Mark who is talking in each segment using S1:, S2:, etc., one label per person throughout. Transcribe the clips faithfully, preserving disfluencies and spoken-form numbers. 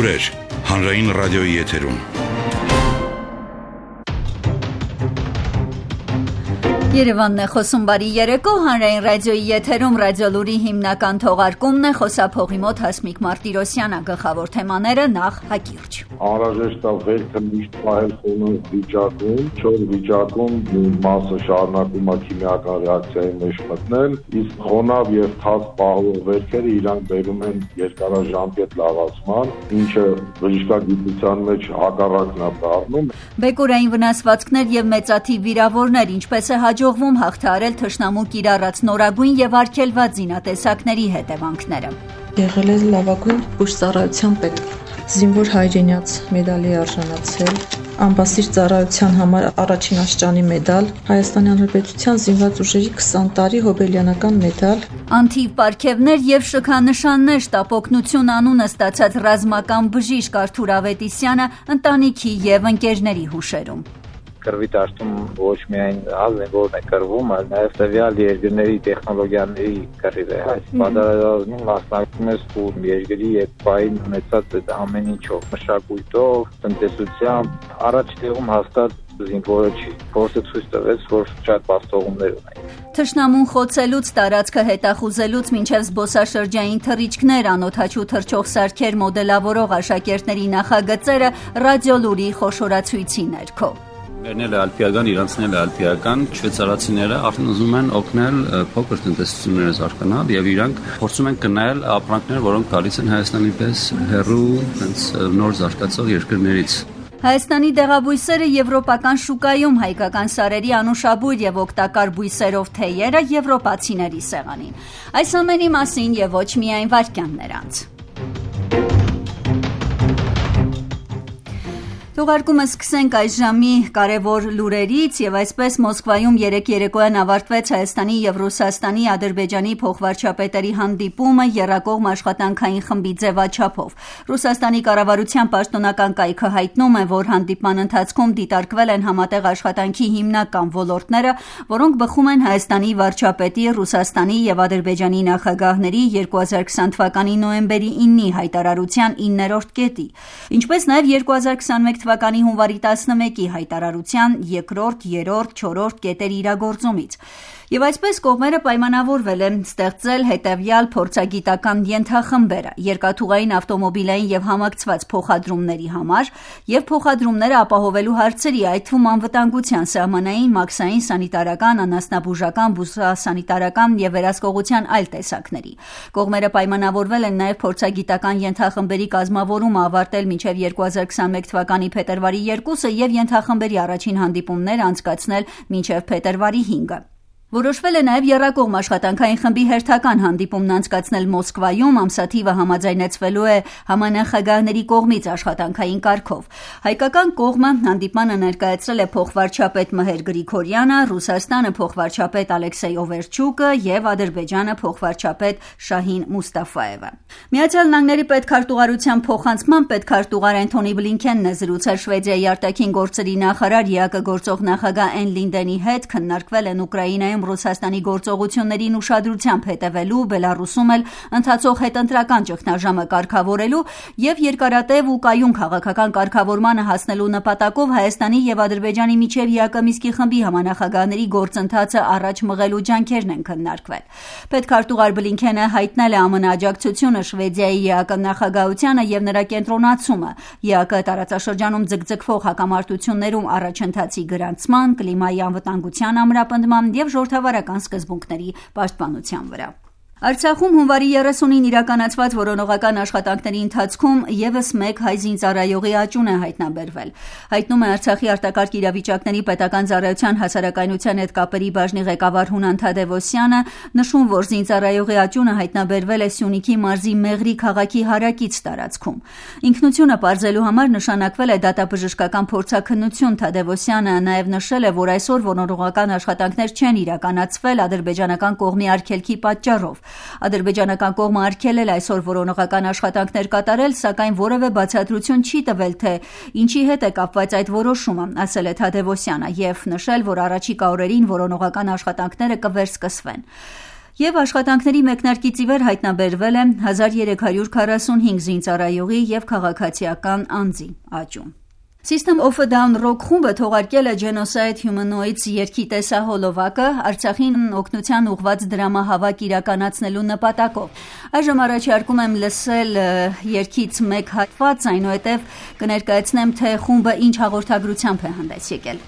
S1: Լուրեր հանրային ռադիոյի եթերում։
S2: Երևանն է խոսում, բարի երեկո, հանրային ռադիոյի եթերում ռադիոլուրի հիմնական թողարկումն է, խոսափողի մոտ Հասմիկ Մարտիրոսյանը, գլխավոր թեմաները նախ հակիրճ։
S3: Անհրաժեշտ է վերքը միշտ պահել խոնավ վիճակում, չոր վիճակում մի մասը շարունակում է քիմիական ռեակցիայի մեջ մտնել, իսկ խոնավ եւ թաց պահող վերքերը իրանք բերում են երկարաժամկետ լավացման, ինչը բժշկագիտության մեջ հակառակն է դառնում։
S2: Բեկորային վնասվածքներ եւ մեծաթիվ վիրավորներ, ինչպես է հաջողվում հաղթահարել թշնամու կիրառած նորագույն եւ արգելված զինատեսակների հետևանքները։
S4: Եղել է լավագույն բուժծառայության պետ, զինվոր հայրենյաց մեդալի արժանացել, անպասիր ծառայության համար առաջին աշճանի մեդալ, Հայաստանի Հանրապետության զինված ուժերի քսան տարի հոբելյանական մեդալ,
S2: անթիվ պարգևներ եւ շքանշաններ, շտապօգնություն անունը ստացած ռազմական բժիշկ Արթուր Ավետիսյանը ընտանիքի եւ ընկերների հուշերում։
S5: Կրվի դաշտում ոչ միայն ազնվորն է կրվում, այլ նաև տվյալ երկրների տեխնոլոգիաների կռիվ է։ Այս պատերազմին մասնակցում է սփյուռ երկրի եւ պայն ունեցած այդ ամեն ինչով, մշակույթով, տնտեսությամբ, առաջ տեղում հաստատ զինվորը չի։ Փորձը ցույց տվեց, որ շատ բաստողումներ ունեն։
S2: Թշնամուն խոցելուց, տարածքը հետախուզելուց մինչև զբոսաշրջային թռիչքներ, անօդաչու թռչող սարքեր մոդելավորող աշակերտների նախագծերը ռադիոլուրի խոշորացույցի ներքո։
S6: Մերնել է ալպիական, իրանցնել է ալպիական, շվեյցարացիները արդեն ուզում են օգնել փոքր տնտեսությունները զարգանալ եւ իրանք փորձում են գնել ապրանքներ, որոնք գալիս են Հայաստանի պես հեռու, հենց նոր զարգացող երկրներից։
S2: Հայաստանի դեղաբույսերը եվրոպական շուկայում, հայկական սարերի անուշաբույր եւ օգտակար բույսերով թեյերը եվրոպացիների սեղանին։ Այս ամենի մասին եւ ոչ միայն վարքյաններ անց։ Թողարկումը սկսենք այս ժամի կարևոր լուրերից եւ այսպես Մոսկվայում երեկ երեկոյան ավարտվեց Հայաստանի եւ Ռուսաստանի, Ադրբեջանի փոխվարչապետերի հանդիպումը եռակողմ աշխատանքային խմբի ձևաչափով։ Ռուսաստանի կառավարության պաշտոնական կայքը հայտնում է, որ հանդիպման ընթացքում դիտարկվել են համատեղ աշխատանքի հիմնական ոլորտները, որոնք բխում են Հայաստանի վարչապետի, Ռուսաստանի եւ Ադրբեջանի նախագահների երկու հազար քսան թվականի նոյեմբերի ինի հայտարարության իններորդ կետի, ինչպես նաեւ երկու հազար քսանմեկ թվականի հունվարի տասնմեկի հայտարարության երկրորդ, երրորդ, չորրորդ կետերի իրագործումից։ Եվ այսպես կողմերը պայմանավորվել են ստեղծել հետևյալ փորձագիտական ենթախմբերը՝ երկաթուղային, ավտոմոբիլային եւ համակցված փոխադրումների համար եւ փոխադրումները ապահովելու հարցերի, այդ թվում անվտանգության, սահմանային, մաքսային, սանիտարական, անասնաբուժական, բուսասանիտարական եւ վերահսկողության այլ տեսակների։ Կողմերը պայմանավորվել են նաեւ փորձագիտական ենթախմբերի կազմավորումը ավարտել մինչեւ երկու հազար քսանմեկ թվականի փետրվարի երկուսը եւ ենթախմբերի առաջին հանդիպումներ անցկացնել մինչեւ փետրվարի հինգը։ Որոշվել է նաև եռակողմ աշխատանքային խմբի հերթական հանդիպումն անցկացնել Մոսկվայում, ամսաթիվը համաձայնեցվելու է համանախագահների կողմից աշխատանքային կարգով։ Հայկական կողմը հանդիպմանը ներկայացրել է փոխվարչապետ Մհեր Գրիգորյանը, Ռուսաստանը փոխվարչապետ Ալեքսեյ Օվերչուկը եւ Ադրբեջանը փոխվարչապետ Շահին Մուստաֆաևը։ Միացյալ Նահանգների պետքարտուղարության փոխանցման պետքարտուղար Անթոնի Բլինքենն է զրուցել Շվեդիայի արտաքին գործերի նախարար ԵԱԿ գործող նախագահ Էն Լինդենի հետ, քննարկվել են Ուկրաինայում Ռուսաստանի գործողություններին ուշադրությամբ հետևելու, Բելարուսում էլ ընթացող հետընտրական ճգնաժամը կարգավորելու եւ երկարատև ու կայուն քաղաքական կարգավորմանը հասնելու նպատակով Հայաստանի եւ Ադրբեջանի միջև ԵԱԿ Միսկի խմբի համանախագահների գործընթացը առաջ մղելու ջանքերն են քննարկվել։ Պետքարտուղար Բլինքենը հայտնել է ԱՄՆ աջակցությունը Շվեդիայի ԵԱԿ նախագահությանը եւ նրա կենտրոնացումը ԵԱԿ տարածաշրջանում ձգձգվող հակամարտություններում առաջընթացի գրանցման, կլիմայի անվտանգության ամրապնդման եւ ժողովրդավարական սկզբունքների պաշտպանության վրա։ Արցախում հունվարի երեսունին իրականացված որոնողական աշխատանքների ընթացքում եւս մեկ հայ զինծառայողի աճուն է հայտնաբերվել։ Հայտնում է Արցախի արտակարգ իրավիճակների պետական ծառայության հասարակայնության հետ կապերի բաժնի ղեկավար Հունան Թադևոսյանը, նշում, որ զինծառայողի աճունը հայտնաբերվել է Սյունիքի մարզի Մեղրի քաղաքի հարակից տարածքում։ Ինքնությունը պարզելու համար նշանակվել է դատաբժշկական փորձաքննություն։ Թադևոսյանը նաեւ նշել է, որ այսօր որոնողական աշխատանքներ չեն իրականացվել ադրբեջանական կողմի արգելքի պատճառով։ Ադրբեջանական կողմը արգելել այսօր որոնողական աշխատանքներ կատարել, սակայն որևէ բացատրություն չի տվել, թե ինչի հետ է կապված այդ որոշումը, ասել է Թադևոսյանը, եւ նշել, որ առաջիկա օրերին որոնողական աշխատանքները կվերսկսվեն։ Եվ աշխատանքների մեկնարկից ի վեր հայտնաբերվել է հազար երեք հարյուր քառասունհինգ զինծառայողի և քաղաքացիական անձի աճում։ System of a Down Rock խումբը թողարկել է Genocide Humanoids երգի տեսահոլովակը Արցախին օգնության ուղղված դրամահավաք իրականացնելու նպատակով։ Այժմ առաջարկում եմ լսել երգից մեկ հատված, այնուհետև կներկայացնեմ, թե խումբը ինչ հաղորդագրությամբ է հանդես եկել։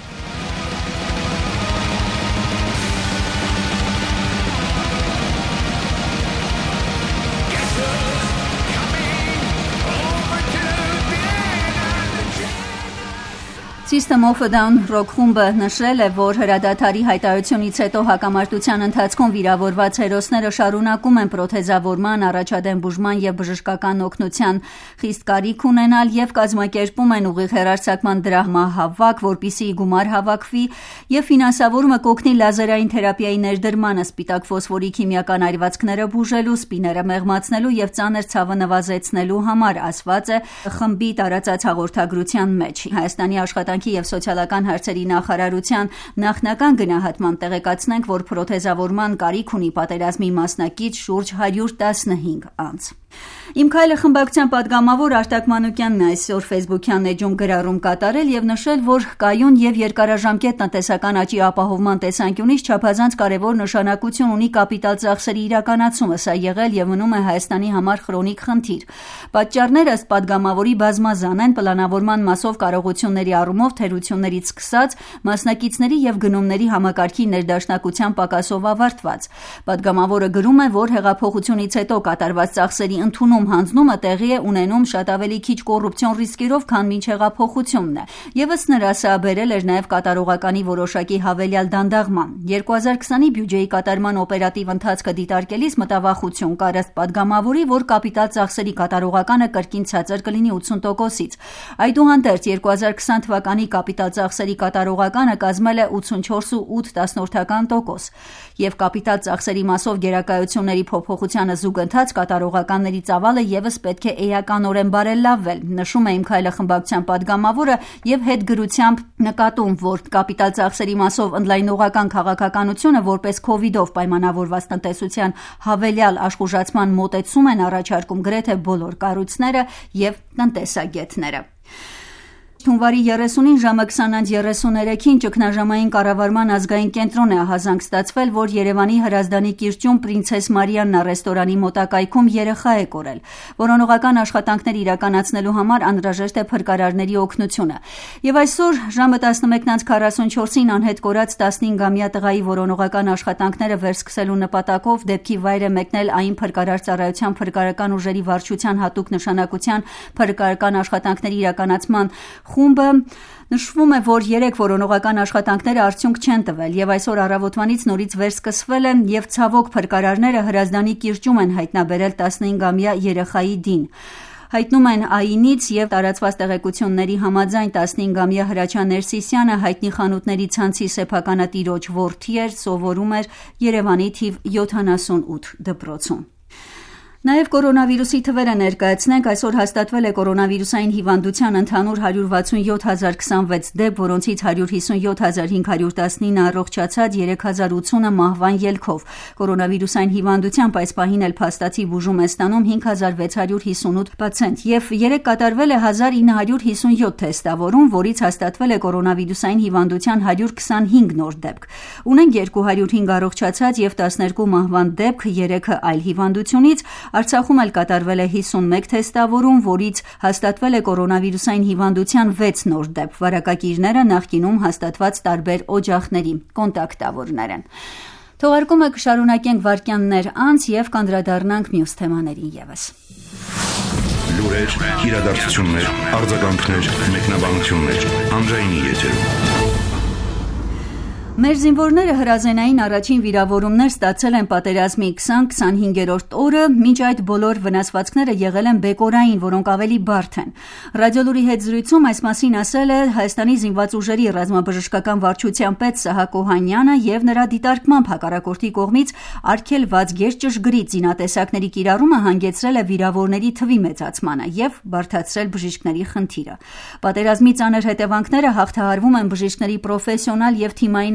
S2: System of a Down Rock խումբը նշել է, որ հրադադարի հայտարարությունից հետո հակամարտության ընթացքում վիրավորված հերոսները շարունակում են պրոթեզավորման, առաջադեմ բուժման և բժշկական օգնության խիստ կարիք ունենալ և կազմակերպում են ուղիղ հեռարձակման դրամահավաք, որպեսզի գումար հավաքվի և ֆինանսավորումը կօգնի լազերային թերապիայի ներդրմանը, սպիտակ ֆոսֆորի քիմիական այրվածքները բուժելու, սպիները մեղմացնելու և ծանր ցավը նվազեցնելու համար, ասված է խմբի տարածած հաղորդագրության մեջ։ Հայաստանի աշխատանքի և սոցիալական հարցերի նախարարության նախնական գնահատման տեղեկացնենք, որ պրոթեզավորման կարիք ունի պատերազմի մասնակից շուրջ հարյուր տասնհինգ անձ։ Իմ քայլը խմբակցության պատգամավոր Արտակ Մանուկյանն է այսօր Facebook-յան էջում գրառում կատարել և նշել, որ կայուն և երկարաժամկետ տնտեսական աճի ապահովման տեսանկյունից չափազանց կարևոր նշանակություն ունի կապիտալ ծախսերի իրականացումը, սա եղել և մնում է Հայաստանի համար խրոնիկ խնդիր։ Պատճառները ըստ պատգամավորի բազմազան են, պլանավորման մասով կարողությունների առումով թերություններից սկսած, մասնակիցների և գնումների համակարգի ներդաշնակության պակասով ավարտված։ Պատգամավորը գրում է, որ հեղափոխությունից հետո կատարված ծախսերի ընդունում հանձնումը տեղի է ունենում շատ ավելի քիչ կոռուպցիոն ռիսկերով, քան մինչ հեղափոխությունն է։ Եվս նրա սա բերել էր նաև կատարողականի որոշակի հավելյալ դանդաղման։ երկու հազար քսանի բյուջեի կատարման օպերատիվ ընթացքը դիտարկելիս մտավախություն կար ըստ պատգամավորի, որ կապիտալ ծախսերի կատարողականը կրկին ցածր կլինի ութսուն տոկոսից։ Այդուհանդերձ երկու հազար քսան թվականի կապիտալ ծախսերի կատարողականը կազմել է ութսունչորս կoma ութ տոկոս, և կապիտալ ծախսերի մասով գերակայությունների փոփոխությանը զուգընթաց կատարողականների ծավալը ևս պետք է էականորեն բարելավվել, նշում է Իմ քայլը խմբակցության պատգամավորը և հետգրությամբ նկատում, որ կապիտալ ծախսերի մասով ընդլայնողական քաղաքականությունը որպես քովիդով պայմանավորված տնտեսության հավելյալ աշխուժացման մոտեցում են առաջարկում գրեթե բոլոր կառույցները և տնտեսագետները։ Հունվարի երեսունին ժամը քսան անց երեսուներեքին ճգնաժամային կառավարման ազգային կենտրոն է ահազանգ ստացվել, որ Երևանի Հրազդանի կիրճում Պրինցես Մարիաննա ռեստորանի մոտակայքում երեխա է կորել։ Որոնողական աշխատանքներ իրականացնելու համար անհրաժեշտ է փրկարարների օգնությունը։ Եվ այսօր ժամը տասնմեկն անց քառասունչորսին անհետ կորած տասնհինգամյա տղայի որոնողական աշխատանքները վերսկսելու նպատակով դեպքի վայր է մեկնել այն փրկարար ծառայության փրկարարական ուժերի վարչության հատուկ նշանակության փրկարարական աշխատանքների իրականացման խումբը։ Նշվում է, որ երեք որոնողական աշխատանքները արդյունք չեն տվել և այսօր առավոտվանից նորից վերսկսվել են և ցավոք փրկարարները Հրազդանի կիրճում են հայտնաբերել տասնհինգամյա երեխայի դին։ Հայտնում են ԱԻՆ-ից և տարածված տեղեկությունների համաձայն տասնհինգամյա Հրաչյա Ներսիսյանը հայտնի խանութների ցանցի սեփականատիրոջ որդի էր, սովորում էր Երևանի թիվ յոթանասունութ դպրոցում։ Նաև կորոնավիրուսի թվերը ներկայացնենք, այսօր հաստատվել է կորոնավիրուսային հիվանդության ընդհանուր հարյուր վաթսունյոթ հազար քսանվեց դեպք, որոնցից հարյուր հիսունյոթ հազար հինգ հարյուր տասնինը առողջացած, երեք հազար ութսունը մահվան ելքով։ Կորոնավիրուսային հիվանդությամբ այս պահին էլ փաստացի բուժում է ստանում հինգ հազար վեց հարյուր հիսունութ պացիենտ և երեկ կատարվել է հազար ինը հարյուր հիսունյոթ թեստավորում, որից հաստատվել է կորոնավիրուսային հիվանդության հարյուր քսանհինգ նոր դեպք։ Ունենք երկու հարյուր հինգ առողջացած և տասներկու մահվան դեպք, երեքը այլ հիվանդությունից։ Արցախում էլ կատարվել է հիսունմեկ թեստավորում, որից հաստատվել է կորոնավիրուսային հիվանդության վեց նոր դեպք։ Վարակակիրները նախկինում հաստատված տարբեր օջախների կոնտակտավորներ են։ Թողարկումը կշարունակենք վայրկյաններ անց և կանդրադառնանք մյուս թեմաներին ևս։
S1: Լուրեր, իրադարձություններ, արձագանքներ, մեկնաբանություններ, հանրայինի եթերում։
S2: Մեր զինվորները հրազենային առաջին վիրավորումներ ստացել են պատերազմի քսան քսանհինգերորդ օրը, մինչ այդ բոլոր վնասվածքները եղել են բեկորային, որոնք ավելի բարդ են։ Ռադիոլուրի հետ զրույցում այս մասին ասել է Հայաստանի զինված ուժերի ռազմաբժշկական վարչության պետ Սահակ Օհանյանը և նրա դիտարկմամբ հակառակորդի կողմից արգելված գերճշգրիտ զինատեսակների կիրառումը հանգեցրել է վիրավորների թվի մեծացմանը և բարդացրել բժիշկների խնդիրը։ Պատերազմի ծանր հետևանքները հաղթահարվում են բժիշկների պրոֆեսիոնալ և թիմային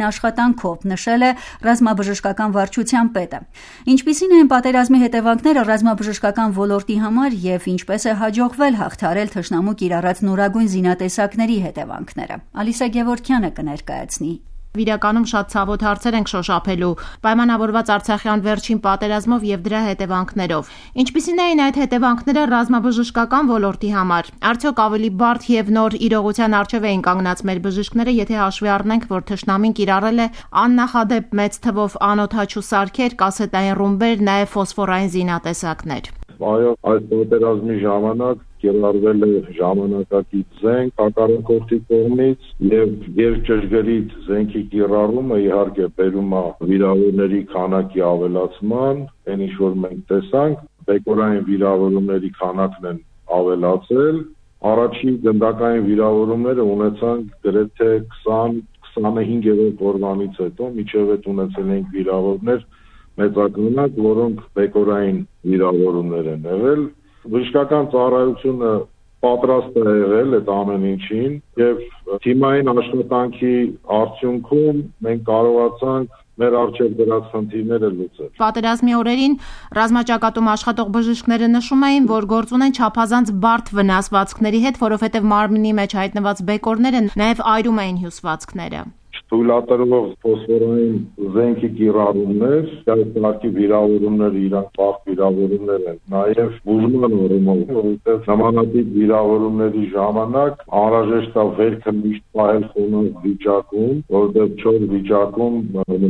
S2: աշխատանքով, նշել է ռազմաբժշկական վարչության պետը։ Ինչպիսին են պատերազմի հետևանքները ռազմաբժշկական ոլորտի համար եւ ինչպես է հաջողվել հաղթահարել թշնամու կիրառած նորագույն զինատեսակների հետևանքները։ Ալիսա Գևորգյանը կներկայացնի։
S7: Իրականում շատ ցավոտ հարցեր ենք շոշափելու պայմանավորված Արցախյան վերջին պատերազմով եւ դրա հետևանքներով։ Ինչպիսին էին այդ հետևանքները ռազմաբժշկական ոլորտի համար։ Արդյոք ավելի բարդ եւ նոր իրողության առջեւ էին կանգնած մեր բժիշկները, եթե հաշվի առնենք, որ թշնամին կիրառել է աննախադեպ մեծ թվով անօդաչու սարքեր, կասետային ռումբեր, նաեւ ֆոսֆորային զինատեսակներ։
S3: Այո, այս պատերազմի ժամանակ կիրառվել է ժամանակակից զենք հակառակորդի կողմից եւ երկճշգրիտ զենքի կիրառումը իհարկե բերում է վիրավորների քանակի ավելացման, այն ինչ որ մենք տեսանք, բեկորային վիրավորումների քանակն են ավելացել, առաջին գնդակային վիրավորումները ունեցանք գրեթե քսան քսանհինգերորդ օրվանից հետո, մինչև այդ ունեցել ենք վիրավորներ մեծականակ, որոնք բեկորային վիրավորումներ են եղել։ Բժշկական ծառայությունը պատրաստ է եղել այդ ամեն ինչին եւ թիմային աշխատանքի արդյունքում մենք կարողացանք մեր առջև դրած խնդիրները լուծել։
S7: Պատերազմի օրերին ռազմաճակատում աշխատող բժիշկները նշում էին, որ գործ ունեն չափազանց բարդ վնասվածքների հետ, որովհետեւ մարմնի մեջ հայտնված բեկորները նաեւ այրում էին հյուսվածքները։
S3: Թույլատրվող ֆոսֆորային զենքի կիրառումներ, այս մարդի վիրավորումները իրանք բարդ վիրավորումներ են, նաև բուժման առումով, որովհետև նմանատիպ վիրավորումների ժամանակ անհրաժեշտ է վերքը միշտ պահել խոնավ վիճակում, որովհետև չոր վիճակում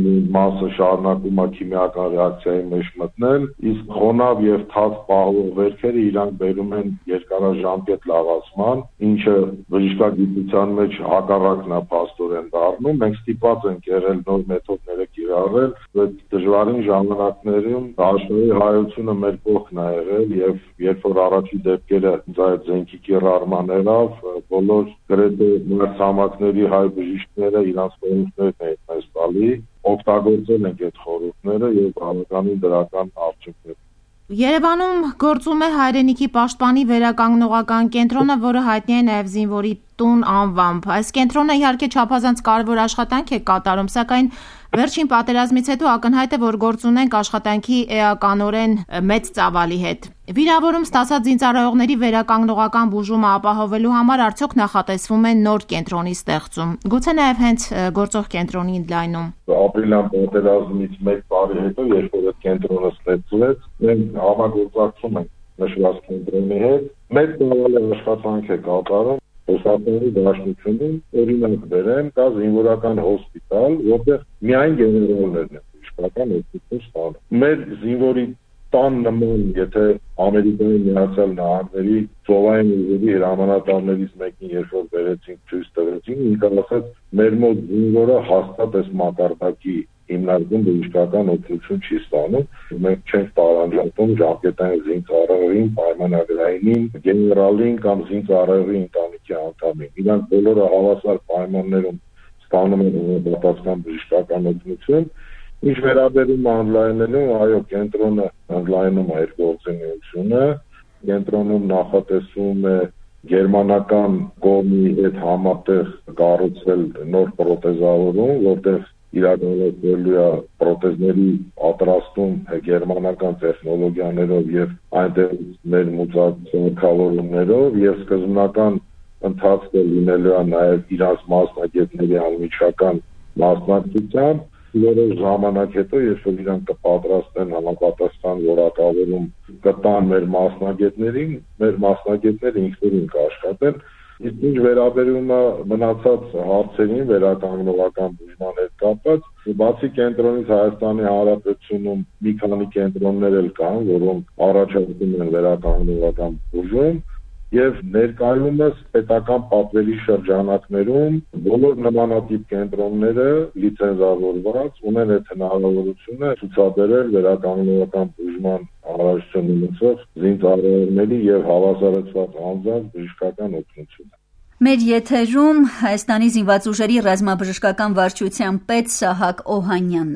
S3: մասը շարունակում է քիմիական ռեակցիայի մեջ մտնել, իսկ խոնավ եւ թաց պահող վերքերը իրանք բերում են երկարաժամկետ լավացման, ինչը բժշկագիտության մեջ հակառակն է փաստորեն դառնում։ Մենք ստիպված ենք եղել նոր մեթոդները կիրառել, այդ դժվարին ժամանակներում աշխարհի հայությունը մեր կողքն է եղել եւ երբ որ առաջի դեպքերը այդ զենքի կիրառման եղավ, բոլոր գրեթե մարտհամակների հայ բժիշկները իրանց խորհուրդներն էին մեզ տալի, օգտագործել ենք այդ խորհուրդները եւ բավականին դրական արդյունքներ։
S7: Երևանում գործում է հայրենիքի պաշտպանի վերականգնողական կենտրոնը, որը հայտնի է նաև զինվորի տուն անվամբ։ Այս կենտրոնը իհարկե չափազանց կարևոր աշխատանք է կատարում, սակայն վերջին պատերազմից հետո ակնհայտ է, որ գործ ունենք աշխատանքի էականորեն մեծ ծավալի հետ։ Վիրավորում ստացած զինծառայողների վերականգնողական բուժումը ապահովելու համար արդյոք նախատեսվում է նոր կենտրոնի ստեղծում։ Գուցե նաև հենց գործող կենտրոնի ընդլայնում։
S3: Ապրիլյան պատերազմից մեկ տարի հետո, երբ որ այդ կենտրոնը ստեղծվեց, մենք համագործակցում ենք նշված կենտրոնի հետ։ Մեծ ծավալի աշխատանք է կատարում։ Հոսատների դաշնությունում օրինակ բերեմ, կա զինվորական հոսպիտալ, որտեղ միայն գեներալներն են բժշկական օգնություն ստանում։ Մեր զինվորի տան նման, եթե Ամերիկայի Միացյալ Նահանգների ծովային ուժերի հրամանատարներից մեկին երբ որ վերեցինք ցույց տվեցին, ինքը ասաց, մեր մոտ զինվորը հաստատ էս մակարդակի հիմնարկում բժշկական օգնություն չի ստանում, մենք չենք տարանջատում ժամկետային զինծառայողին, պայմանագրայինին, գեներալին կամ զինծառայողի ընտանիքի անդամին։ Իրանք բոլորը հավասար պայմաններում ստանում են պատասխան բժշկական օգնություն։ Ինչ վերաբերում է ընդլայնելուն, այո, կենտրոնը ընդլայնում է իր գործունեությունը, կենտրոնում նախատեսվում է գերմանական կողմի հետ համատեղ կառուցել նոր պրոթեզավորում, որտեղ իրականացվելու է պրոթեզների պատրաստում գերմանական տեխնոլոգիաներով եւ այնտեղ մեր մուծակցավորումներով եւ սկզբնական ընթացքը լինելու է նաեւ իրաց մասնագետների անմիջական մասնակցությամբ, որոշ ժամանակ հետո, երբ որ իրանք կպատրաստեն համապատասխան որակավորում կտան մեր մասնագետներին, մեր մասնագետները ինքնուրույն կաշխատեն։ Իսկ ինչ վերաբերում է մնացած հարցերին վերականգնողական բուժման հետ կապված, բացի կենտրոնից Հայաստանի Հանրապետությունում մի քանի կենտրոններ էլ կան, որոնք առաջարկում են վերականգնողական բուժում, եւ ներկայումս պետական պատվերի շրջանակներում բոլոր նմանատիպ կենտրոնները լիցենզավորված ունեն այդ հնարավորությունը ցուցաբերել վերականգնողական բուժման անհրաժեշտություն ունեցող զինծառայողների եւ հավասարացված անձանց բժշկական օգնությունը։
S2: Մեր եթերում Հայաստանի զինված ուժերի ռազմաբժշկական վարչության պետ Սահակ Օհանյանն էր։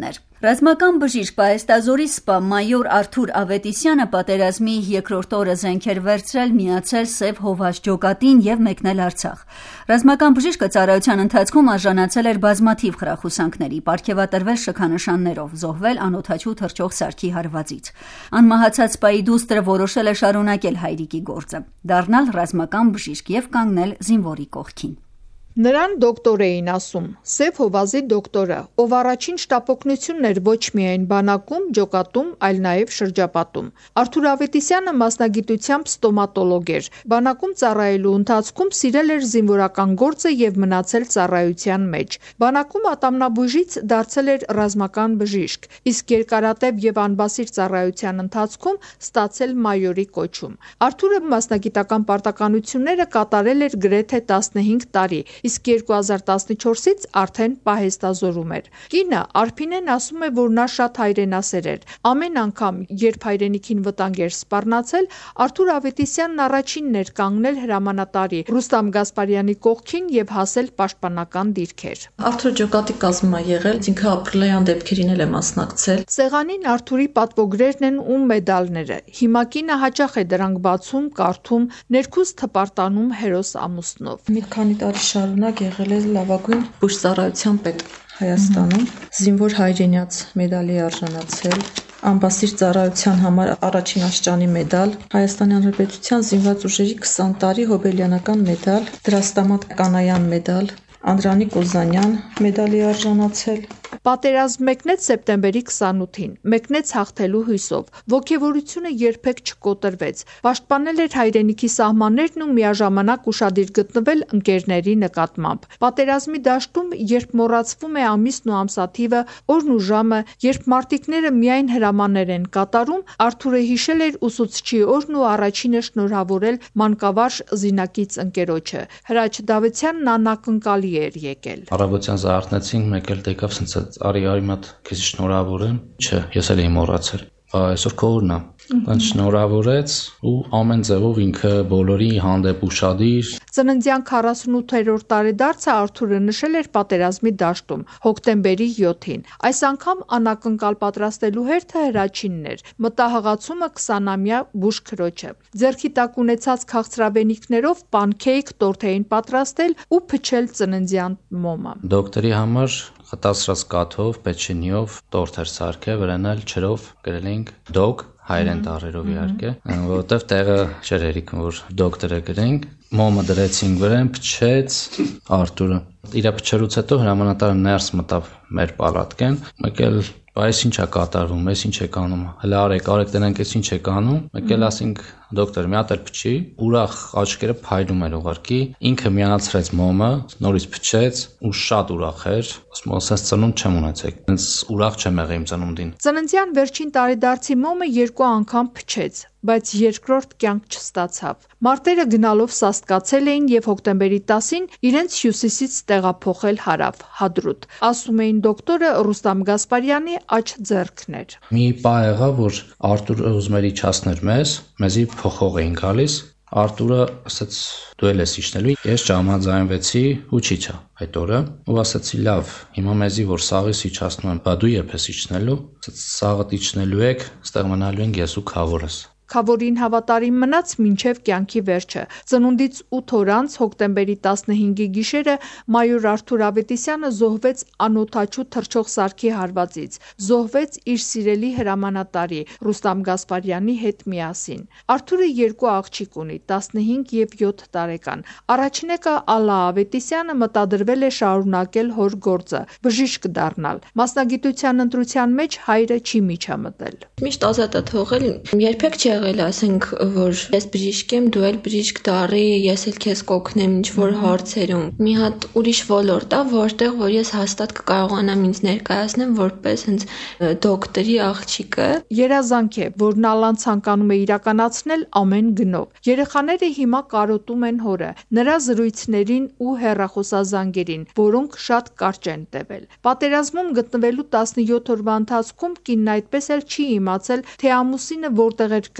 S2: Ռազմական բժիշկ Պահեստազորի սպա մայոր Արթուր Ավետիսյանը պատերազմի երկրորդ օրը զենք էր վերցրել, միացել Սև Հովազ ջոկատին եւ մեկնել Արցախ։ Ռազմական բժիշկը ծառայության ընթացքում արժանացել էր բազմաթիվ խրախուսանքների, պարգևատրվել շքանշաններով, զոհվել անօդաչու թռչող սարքի հարվածից։ Անմահացած սպայի դուստրը որոշել է շարունակել հայրիկի գործը, դառնալ ռազմական բժիշկ եւ կանգնել զինվորի կողքին։
S8: Նրան դոկտոր էին ասում, Սև Հովազի դոկտորը, ով առաջին շտապօգնությունն էր ոչ միայն բանակում, ջոկատում, այլ նաև շրջապատում։ Արթուր Ավետիսյանը մասնագիտությամբ ստոմատոլոգ էր, բանակում ծառայելու ընթացքում սիրել էր զինվորական գործը եւ մնացել ծառայության մեջ։ Բանակում ատամնաբույժից դարձել էր ռազմական բժիշկ, իսկ երկարատև եւ անբասիր ծառայության ընթացքում ստացել մայորի կոչում։ Արթուրը մասնագիտական պարտականությունները կատարել էր գրեթե տասնհինգ տարի, իսկ երկու հազար տասնչորսից արդեն պահեստազորում էր։ Կինը Արփինեն ասում է, որ նա շատ հայրենասեր էր։ Ամեն անգամ, երբ հայրենիքին վտանգ էր սպառնացել, Արթուր Ավետիսյանն առաջինն էր կանգնել հրամանատարի Ռուստամ Գասպարյանի կողքին եւ հասել պաշտպանական դիրքեր։
S4: Արթուր ջոկատի կազմում է եղել, ինքը ապրիլյան դեպքերին էլ է մասնակցել։
S8: Սեղանին Արթուրի պատվոգրերն են ու մեդալները։ Հիմա կինը հաճախ է դրանք բացում, կարդում, ներքուստ հպարտանում հերոս ամուսնով։
S4: Մի քանի տարի շարունակ եղել է լավագույն բուժծառայության պետ Հայաստանում, զինվոր հայրենյաց մեդալի արժանացել, անբասիր ծառայության համար առաջին աշճանի մեդալ, Հայաստանի Հանրապետության զինված ուժերի քսան տարի հոբելյանական մեդալ, դրաստամատ կանայան մեդալ, Անդրանիկ Օզանյան մեդալի արժանացել։
S8: Պատերազմ մեկնեց սեպտեմբերի քսանութին, մեկնեց հաղթելու հույսով, ոգևորությունը երբեք չկոտրվեց, պաշտպանել էր հայրենիքի սահմաններն ու միաժամանակ ուշադիր գտնվել ընկերների նկատմամբ։ Պատերազմի դաշտում, երբ մոռացվում է ամիսն ու ամսաթիվը, օրն ու ժամը, երբ մարտիկները միայն հրամաններ են կատարում, Արթուրը հիշել էր ուսուցչի օրն ու առաջինը շնորհավորել մանկավարժ զինակից ընկերոջը։ Հրաչ Դավթյանն անակնկալի էր եկել։
S9: Առավոտյան զարթնեցինք, մեկ էլ եկավ սենց արի արի մատ քեզ շնորհավորեմ, չէ, ես էլ էի մոռացել։ Այսօր քո օրն է։ Ոնց շնորհավորեց ու ամեն ձևով ինքը բոլորի հանդեպ ուշադիր։
S8: Ծննդյան քառասունութերորդ տարեդարձը Արթուրը նշել էր պատերազմի դաշտում հոկտեմբերի յոթին։ Այս անգամ անակնկալ պատրաստելու հերթը հրաչինն էր։ Մտահղացումը քսանամյա բուժքրոջը։ Ձեռքի տակ ունեցած քաղցրավենիքներով պանքեյք տորթ էին պատրաստել ու փչել ծննդյան մոմը։
S9: Դոկտորի համար խտասրած կաթով, պեչենիով տորթ էր սարքել, վրան էլ ջրով գրել ենք դոկ, հայերեն տառերով իհարկե, որովհետև տեղը չէր երիկն, որ դոկտորը գրենք, մոմը դրեցինք վրան, փչեց Արթուրը։ Իրա փչելուց հետո հրամանատարը ներս մտավ մեր պալատկեն, մեկ էլ այս ինչ է կատարվում, այս ինչ եք անում, հələ արեք, արեք դրանք այս ինչ եք անում, մեկ էլ ասենք դոկտոր մի հատ էլ փչի, ուրախ աչքերը փայլում էր ուղղակի, ինքը միացրեց մոմը, նորից փչեց ու շատ ուրախ էր, ասում ասես ծնունդ չեմ ունեցել, այնց ուրախ չեմ եղել իմ ծնունդին։
S8: Ծննդյան վերջին տարեդարձի մոմը երկու անգամ փչեց, բայց երկրորդ կյանք չստացավ։ Մարտերը գնալով սաստկացել էին եւ հոկտեմբերի տասին իրենց հյուսիսից տեղափոխել հարավ, Հադրութ։ Ասում էին դոկտորը Ռուստամ Գասպարյանի աջ ձեռքն էր։
S9: Մի պահ եղավ, որ Արթուրը ուզում էր իջացնել մեզ, մեզի փոխող էին գալիս, Արթուրը ասաց դու էլ ես իջնելու, ես ճամաձայնվեցի ու չիջա այդ օրը ու ասացի լավ, հիմա մեզի որ սաղից իջացնում եմ, բա դու երբ ես իջնելու, ասաց սաղդ իջնելու եք, ստեղ մնալու ենք ես ու քավորս։
S8: Քավորին հավատարիմ մնաց մինչև կյանքի վերջը։ Ծնունդից ութ օր անց հոկտեմբերի տասնհինգի գիշերը մայոր Արթուր Ավետիսյանը զոհվեց անօդաչու թռչող սարքի հարվածից, զոհվեց իր սիրելի հրամանատարի Ռուստամ Գասպարյանի հետ միասին։ Արթուրը երկու աղջիկ ունի, տասնհինգ եւ յոթ տարեկան։ Առաջինեկը Ալլա Ավետիսյանը մտադրվել է շարունակել հոր գործը, բժիշկ դառնալ։ Մասնագիտության ընտրության մեջ հայրը չի միջամտել։
S10: Միշտ ազատ է թողել, երբեք չի եղել, ասենք, որ ես բժիշկ եմ, դու էլ բժիշկ դառի, ես էլ քեզ կօգնեմ ինչ-որ հարցերում։ Մի հատ ուրիշ ոլորտ է, որտեղ որ ես հաստատ կկարողանամ ինձ ներկայացնեմ որպես հենց դոկտորի աղջիկը։
S8: Երազանք է, որ Ալլան ցանկանում է իրականացնել ամեն գնով։ Երեխաները հիմա կարոտում են հորը, նրա զրույցներին ու հեռախոսազանգերին, որոնք շատ կարճ են տևել։ Պատերազմում գտնվելու տասնյոթ օրվա ընթացքում կինն այդպես էլ չի իմացել, թե ամուսինը որտեղ էր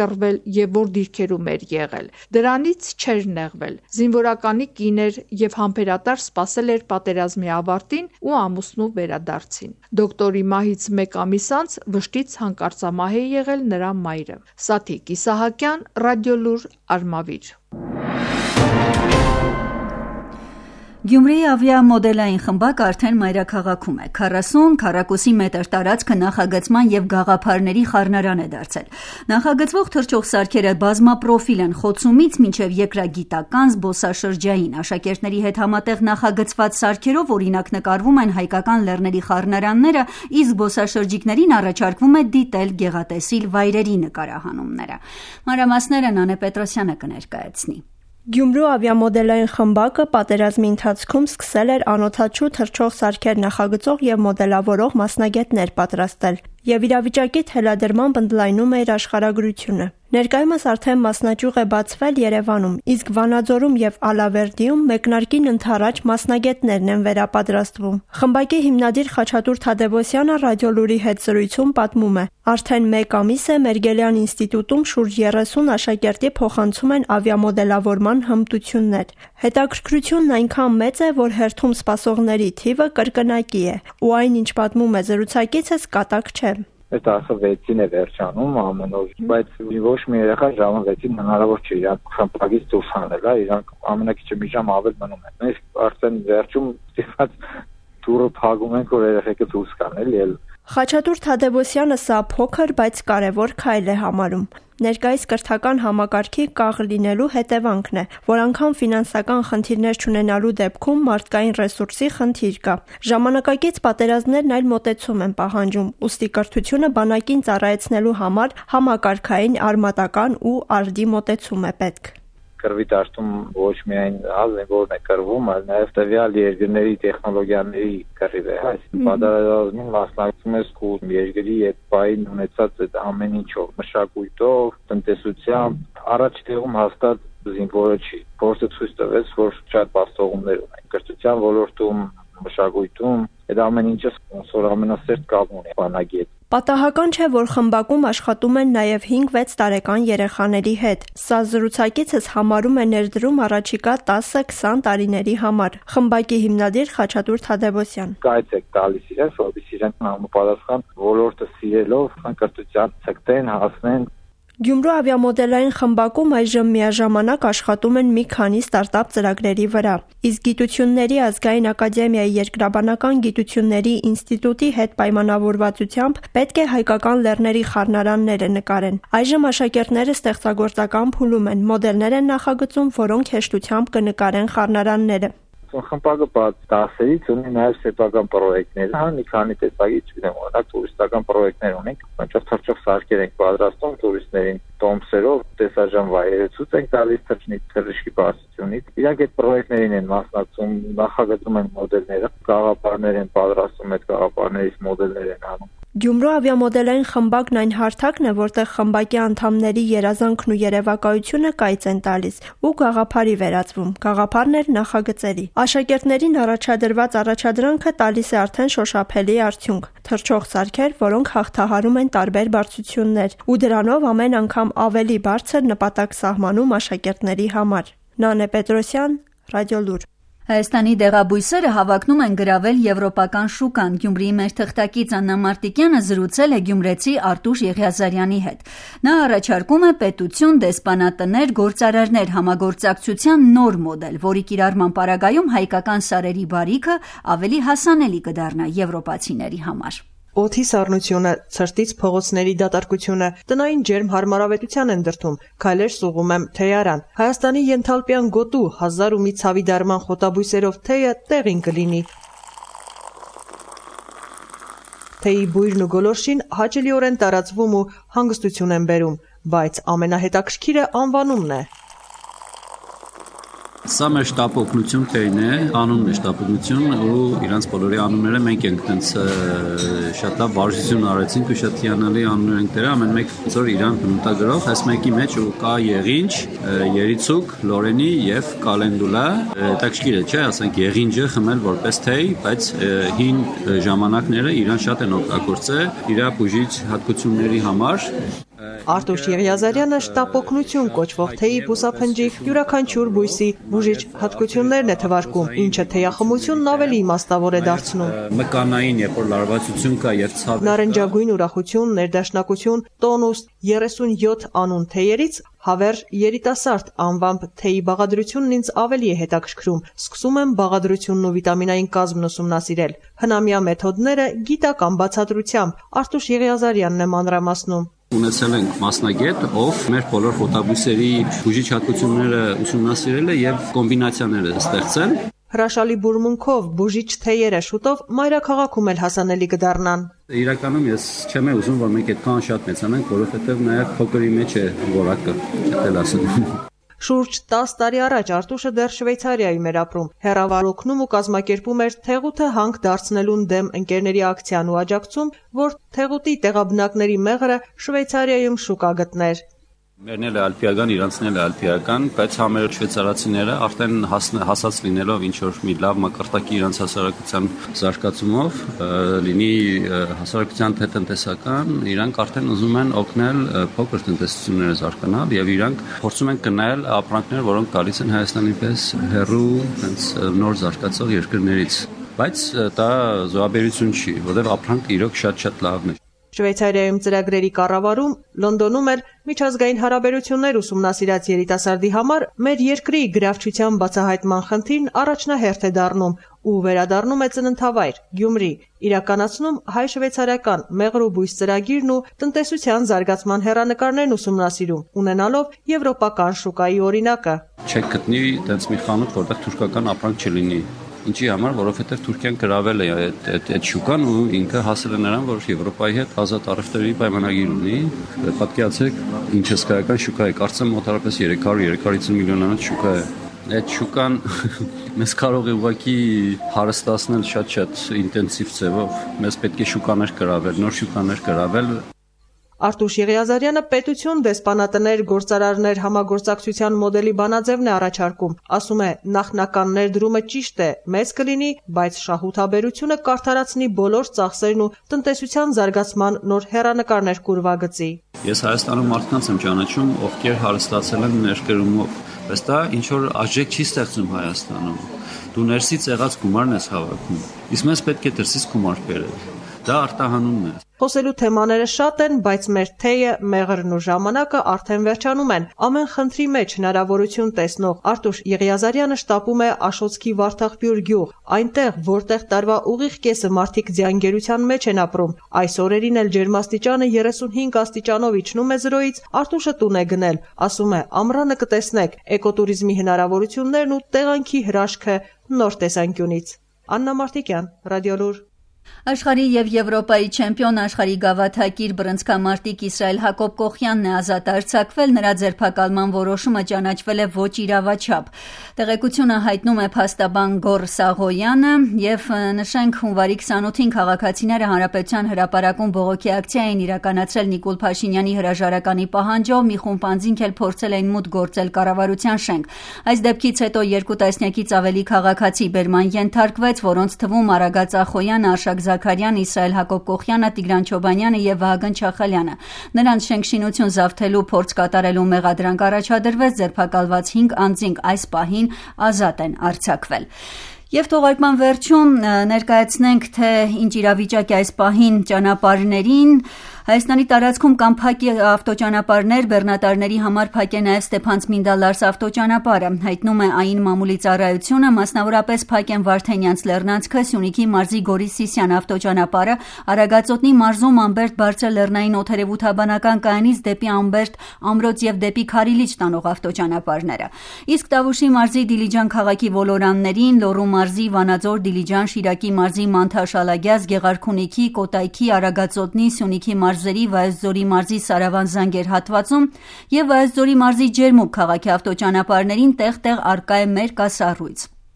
S8: կռվել եւ որ դիրքերում էր եղել։ Դրանից չէր նեղվել։ Զինվորականի կին էր եւ համբերատար սպասել էր պատերազմի ավարտին ու ամուսնու վերադարձին։ Դոկտորի մահից մեկ ամիս անց վշտից հանկարծամահ է եղել նրա մայրը։ Սաթիկ Իսահակյան, Ռադիոլուր, Արմավիր։
S2: Գյումրիի ավիամոդելային խմբակը արդեն մայրաքաղաքում է։ քառասուն քառակուսի մետր տարածքը նախագծման եւ գաղափարների խառնարան է դարձել։ Նախագծվող թռչող սարքերը բազմապրոֆիլ են խոցումից մինչեւ երկրագիտական, զբոսաշրջային։ Աշակերտների հետ համատեղ նախագծված սարքերով օրինակ նկարվում են հայկական լեռների խառնարանները, իսկ զբոսաշրջիկներին առաջարկվում է դիտել գեղատեսիլ վայրերի նկարահանումները։ Մանրամասները Նանե Պետրոսյանը կներկայացնի։
S11: Գյումրու ավիամոդելային խմբակը պատերազմի ընթացքում սկսել էր անօդաչու թռչող սարքեր նախագծող եւ մոդելավորող մասնագետներ պատրաստել եւ իրավիճակի թելադրմամբ ընդլայնում է իր աշխարհագրությունը։ Ներկայումս արդեն մասնաճյուղ է բացվել Երևանում, իսկ Վանաձորում եւ Ալավերդիում մեկնարկին ընթരാճ մասնագետներն են վերապատրաստվում։ Խմբակի հիմնադիր Խաչատուր Թադևոսյանը Ռադիոլուրի հետ զրույցում պատմում է. Արդեն մեկ ամիս է Մերգելյան ինստիտուտում շուրջ երեսուն աշակերտի փոխանցում են ավիամոդելավորման հմտություններ։ Հետաքրքրությունն այնքան մեծ է, որ հերթում սպասողների թիվը կրկնակի է, ու այն, ինչ պատմում է զրուցակիցս, կատակ չէ։
S5: Այդ ասը վեցին է վերջանում ամեն օր, բայց ոչ մի երեխա ժամը վեցին հնարավոր չէ իրանք խմբակից դուրս հանել, իրանք ամենակիչը մի ժամ ավել մնում են։ Մենք արդեն վերջում ստիպված դուրը փակում ենք, որ երեխեքը դուրս գան էլի։
S11: Խաչատուր Թադևոսյանը սա փոքր, բայց կարևոր քայլ է համարում։ Ներկայիս կրթական համակարգի կաղ լինելու հետևանքն է, որ անգամ ֆինանսական խնդիրներ չունենալու դեպքում մարդկային ռեսուրսի խնդիր կա։ Ժամանակակից պատերազմներն այլ մոտեցում են պահանջում, ուստի կրթությունը բանակին ծառայեցնելու համար համակարգային, արմատական ու արդի մոտեցում է պետք։
S5: Կրվի դաշտում ոչ միայն ազնվորն է կրվում, այլ նաև տվյալ երկրների տեխնոլոգիաների կռիվ է։ Այս պատերազմին մասնակցում է ու երկրի այդ պայն ունեցած այդ ամեն ինչով, մշակույթով, տնտեսությամբ, առաջ տեղում հաստատ զինվորը չի։ Փորձը ցույց տվեց, որ շատ բացողումներ ունեն կրթության ոլորտում, մշակույթում, այդ ամեն ինչը ոնց ամենասերտ կապ ունի բանակի հետ։
S11: Պատահական չէ, որ խմբակում աշխատում են նաև հինգ-վեց տարեկան երեխաների հետ։ Սա զրուցակիցս համարում է ներդրում առաջիկա տասը-քսան տարիների համար։ Խմբակի հիմնադիր Խաչատուր Թադևոսյան։
S5: Կայց եք տալիս իրենց, որովհետեւ իրենք համապատասխան ոլորտը սիրելով կրթության ցկտեն հասնեն։
S11: Գյումրու ավիամոդելային խմբակում այժմ միաժամանակ աշխատում են մի քանի ստարտափ ծրագրերի վրա, իսկ Գիտությունների ազգային ակադեմիայի երկրաբանական գիտությունների ինստիտուտի հետ պայմանավորվածությամբ պետք է հայկական լեռների խառնարանները նկարեն։ Այժմ աշակերտները ստեղծագործական փուլում են, մոդելներ են նախագծում, որոնք հեշտությամբ կնկարեն խառնարանները։
S5: Խմբակը բաց դասերից ունի նաև սեփական պրոյեկտներ, հա մի քանի տեսակի, չգիտեմ, օրինակ տուրիստական պրոյեկտներ ունենք, այնպես թռչող սարքեր ենք պատրաստում տուրիստներին տոմսերով, տեսարժան վայրերը ցույց ենք տալիս թռչնի թռիչքի բարձությունից։ Իրանք այդ պրոյեկտներին են մասնակցում, նախագծում են մոդելները, գաղափարներ են պատրաստում, այդ գաղափարներից մոդելներ են անում։
S11: Գյումրու ավիամոդելային խմբակն այն հարթակն է, որտեղ խմբակի անդամների երազանքն ու երևակայությունը կայծ են տալիս ու գաղափարի վերածվում, գաղափարն էր նախագծերի։ Աշակերտներին առաջադրված առաջադրանքը տալիս է արդեն շոշափելի արդյունք՝ թռչող սարքեր, որոնք հաղթահարում են տարբեր բարձրություններ, ու դրանով ամեն անգամ ավելի բարձր նպատակ սահմանում աշակերտների համար։ Նանե Պետրոսյան, Ռադիոլուր։
S2: Հայաստանի դեղաբույսերը հավակնում են գրավել եվրոպական շուկան։ Գյումրիի մեր թղթակից Աննա Մարտիկյանը զրուցել է գյումրեցի Արտուշ Եղիազարյանի հետ։ Նա առաջարկում է պետություն, դեսպանատներ, գործարարներ համագործակցության նոր մոդել, որի կիրառման պարագայում հայկական սարերի բարիքը ավելի հասանելի կդառնա եվրոպացիների համար։
S12: Օդի սառնությունը, ցրտից փողոցների դատարկությունը, տնային ջերմ հարմարավետության են դրդում, քայլեր սուղում եմ թեյարան։ Հայաստանի ենթալպյան գոտու հազար ու մի ցավի դարման խոտաբույսերով թեյը տեղին կլինի։ Թեյի բույրն ու գոլորշին հաճելիորեն տարածվում ու հանգստություն են բերում, բայց ամենահետաքրքիրը անվանումն է։
S6: Սա մեր շտապ օգնություն թեյն է, անունն է շտապ օգնություն ու իրանց բոլորի անունները մենք ենք տենց շատ լավ վարժություն արեցինք ու շատ հիանալի անուններ ենք դրել, ամեն մեկ ծոր իրան բնութագրող, այս մեկի մեջ ու կա եղինջ, երիցուկ, լորենի եւ կալենդուլա, հետաքրքիր է, չէ, ասենք եղինջը խմել որպես թեյ, բայց հին ժամանակները իրան շատ են օգտագործել իր բուժիչ հատկությունների համար։
S12: Արտուշ Եղիազարյանը շտապօգնություն կոչվող թեյի բուսափնջի յուրաքանչյուր բույսի բուժիչ հատկություններն է թվարկում, ինչը թեյախմությունն ավելի իմաստավոր է դարձնում։
S6: Մկանային, երբ որ լարվածություն կա եւ ցավ։
S12: Նարնջագույն ուրախություն, ներդաշնակություն, տոնուս, երեսունյոթ անուն թեյերից հավերժ երիտասարդ անվամբ թեյի բաղադրությունն ինձ ավելի է հետաքրքրում։ Սկսում եմ բաղադրությունն ու վիտամինային կազմն ուսումնասիրել։ Հնամյա մեթոդները գիտական բացատրությամբ Արտուշ Եղիազարյանն է մանրամասնում։
S6: Ունեցել ենք մասնագետ, ով մեր բոլոր խոտաբույսերի բուժիչ հատկությունները ուսումնասիրել է եւ կոմբինացիաները ստեղծել։
S12: Հրաշալի բուրմունքով բուժիչ թեյերը շուտով մայրաքաղաքում էլ հասանելի կդառնան։
S6: Իրականում ես չեմ ուզում, որ մենք այդքան շատ մեծանանք, որովհետեւ նաեւ փոքրի մեջ է որակը, այդպես ասեմ։
S12: Շուրջ տասը տարի առաջ Արտուշը դեռ Շվեյցարիայում էր ապրում։ Հեռավար օգնում ու կազմակերպում էր թեղուտը հանք դարձնելուն դեմ ընկերների ակցիան ու աջակցում, որ թեղուտի տեղաբնակների մեղրը Շվեյցարիայում շուկա գտներ։
S6: Մերն էլ է ալպիական, իրանցն էլ է ալպիական, բայց համեր շվեյցարացիները արդեն հասած լինելով ինչ-որ մի լավ մակարդակի իրանց հասարակության զարգացումով, լինի հասարակության թե տնտեսական, իրանք արդեն ուզում են օգնել փոքր տնտեսությունները զարգանալ եւ իրանք փորձում են գնել ապրանքներ, որոնք գալիս են Հայաստանի պես հեռու, հենց նոր զարգացող երկրներից, բայց դա զոհաբերություն չի, որովհետեւ ապրանքը իրոք շատ-շատ լավն է։
S12: Շվեյցարիայում ծրագրերի կառավարում, Լոնդոնում էլ միջազգային հարաբերություններ ուսումնասիրած երիտասարդի համար մեր երկրի գրավչության բացահայտման խնդիրն առաջնահերթ է դառնում ու վերադառնում է ծննդավայր Գյումրի, իրականացնում հայ-շվեյցարական մեղր ու բույս ծրագիրն ու տնտեսության զարգացման հեռանկարներն ուսումնասիրում, ունենալով եվրոպական շուկայի օրինակը։
S6: Չեք գտնի այդպես մի խանութ, որտեղ թուրքական ապրանք չլինի։ Ինչի համար, որովհետև Թուրքիան գրավել է այդ այդ այդ շուկան ու ինքը հասել է նրան, որ Եվրոպայի հետ ազատ առևտրի պայմանագիր ունի։ Պատկերացրեք, ինչ հսկայական շուկա է, կարծեմ մոտավորապես երեք հարյուր երեք հարյուր հիսուն միլիոնանոց շուկա է։ Այդ շուկան մեզ կարող է ուղղակի հարստացնել շատ-շատ ինտենսիվ ձևով։ Մեզ պետք է շուկաներ գրավել, նոր շուկաներ գրավել։
S12: Արտուշ Եղիազարյանը պետություն, դեսպանատներ, գործարարներ համագործակցության մոդելի բանաձևն է առաջարկում։ Ասում է, նախնական ներդրումը ճիշտ է, մեծ կլինի, բայց շահութաբերությունը կարդարացնի բոլոր ծախսերն ու տնտեսության զարգացման նոր հեռանկարներ կուրվագծի։
S6: Ես Հայաստանում մարդկանց եմ ճանաչում, ովքեր հարստացել են ներկրումով, բայց դա ինչ որ արժեք չի ստեղծում Հայաստանում։ Դու ներսից եղած գումարն ես հավաքում։ Իսկ մեզ պետք է դրսից գումար բերել։ Դա արտահանումն է։
S12: Խոսելու թեմաները շատ են, բայց մեր թեյը, մեղրն ու ժամանակը արդեն վերջանում են։ Ամեն խնդրի մեջ հնարավորություն տեսնող Արտուշ Եղիազարյանը շտապում է Աշոտսկի Վարդախբյուր գյուղ, այնտեղ, որտեղ տարվա ուղիղ կեսը մարդիկ ձյանգերության մեջ են ապրում։ Այս օրերին էլ ջերմաստիճանը երեսունհինգ աստիճանով իջնում է զրոյից, Արտուշը տուն է գնել, ասում է, ամռանը կտեսնեք էկոտուրիզմի հնարավորություններն ու տեղանքի հրաշքը նոր տեսանկյունից։ Աննա Մարտիկյան, Ռադիոլուր։
S2: Աշխարհի եւ Եվրոպայի չեմպիոն աշխարհի գավաթակիր բռնցքամարտիկ Իսրայել Հակոբ Կոխյանն է ազատ արձակվել, նրա ձերբակալման որոշումը ճանաչվել է ոչ իրավաչափ։ Տեղեկությունը հայտնում է փաստաբան Գոր Սաղոյանը եւ նշենք հունվարի քսանութին քաղաքացիները Հանրապետության հրապարակում բողոքի ակցիա էին իրականացրել Նիկոլ Փաշինյանի հրաժարականի պահանջով, մի խումբ անձինք էլ փորձել էին մուտք գործել կառավարության շենք։ Այս դեպքից հետո երկու տասնյակից ավելի քաղաքացի բերման ենթարկվեց, որոնց թվում Արագած Ախոյանը, Արշակ Զաքարյան, Իսրայել Հակոբ Կոխյանը, Տիգրան Չոբանյանը եւ Վահագն Չախալյանը։ Նրանց շենքշինություն զավթելու փորձ կատարելու մեղադրանք առաջադրվեց, ձերբակալված հինգ անձինք այս պահին ազատ են արձակվել։ Եվ թողարկման վերջում ներկայացնենք, թե ինչ իրավիճակ է այս պահին ճանապարհներին։ Հայաստանի տարածքում կան փակ ավտոճանապարհներ, բեռնատարների համար փակ է նաև Ստեփանցմինդա-Լարս ավտոճանապարհը։ Հայտնում է ԱԻՆ մամուլի ծառայությունը, մասնավորապես փակ են Վարդենյանց Լեռնանցքը, Սյունիքի մարզի Գորիս-Սիսիան ավտոճանապարհը, Արագածոտնի մարզում Ամբերտ բարձր լեռնային օդերևութաբանական կայանից դեպի Ամբերտ, Ամրոց եւ դեպի Քարիլիչ տանող ավտոճանապարհները։ Իսկ Տավուշի մարզի Դիլիջան քաղաքի ոլորաններին, Լոռու մարզի Վանաձոր, Դիլիջան, Շիրակի մարզի Մանթաշալագյազ, Գեղարքունիքի, Կոտայքի, Արագածոտնի, Սյունիքի մարզերի, Վայոց-Ձորի մարզի Սարավան-Զանգեր հատվածում եւ Վայոց-Ձորի մարզի Ջերմուկ քաղաքի ավտոճանապարհներին տեղ-տեղ արկա է մեր կասառույց։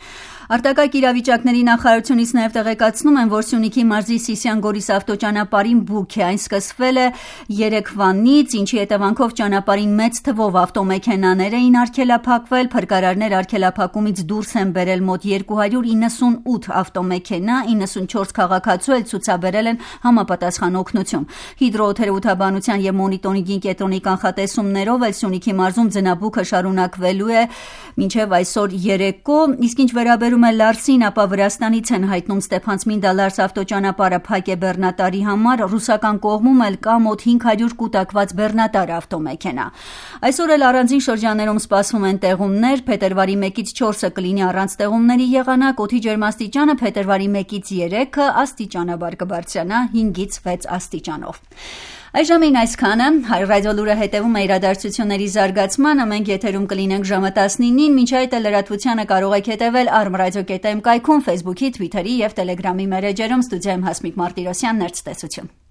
S2: Արտակարգ իրավիճակների նախարարությունից նաև տեղեկացնում են, որ Սյունիքի մարզի Սիսիան-Գորիս ավտոճանապարհին բուք է, այն սկսվել է երեկվանից, ինչի հետևանքով ճանապարհին մեծ թվով ավտոմեքենաներ էին արգելափակվել, փրկարարներ արգելափակումից դուրս են բերել մոտ երկու հարյուր իննսունութ ավտոմեքենա, իննսունչորս քաղաքացու էլ ցուցաբերել են համապատասխան օգնություն։ Հիդրոօթերոթաբանության և մոնիտորինգի կենտրոնի կանխատեսումներով էլ Սյունիքի մարզում ձնաբուքը շարունակվելու է մինչև այսօր երեկո, իսկ ինչ վերաբերում է Լարսին, ապա Վրաստանից են հայտնում Ստեփանցմինդ-Լարս ավտոճանապարհը փակ է բեռնատարի համար, ռուսական կողմում էլ կա մոտ հինգ հարյուր կուտակված բեռնատար ավտոմեքենա։ Այսօր էլ առանձին շրջաններում սպասվում են տեղումներ, փետրվարի մեկից չորսը կլինի առանց տեղումների եղանակ, օդի ջերմաստիճանը փետրվարի մեկից երեքը աստիճանաբար կբարձրանա հինգից վեց աստիճանով։ Այժմին այսքանը, Ռադիո լուրը հետևում է իրադարձությունների զարգացմանը, մենք եթերում կլինենք ժամը տասնինին, մինչ այդ էլ լրատվությանը կարող եք հետևել armradio dot am կայքում, Facebook-ի, Twitter-ի և Telegram-ի մեր էջերում, ստուդիայում Հասմիկ Մարտիրոսյան, ներկայացուցիչ։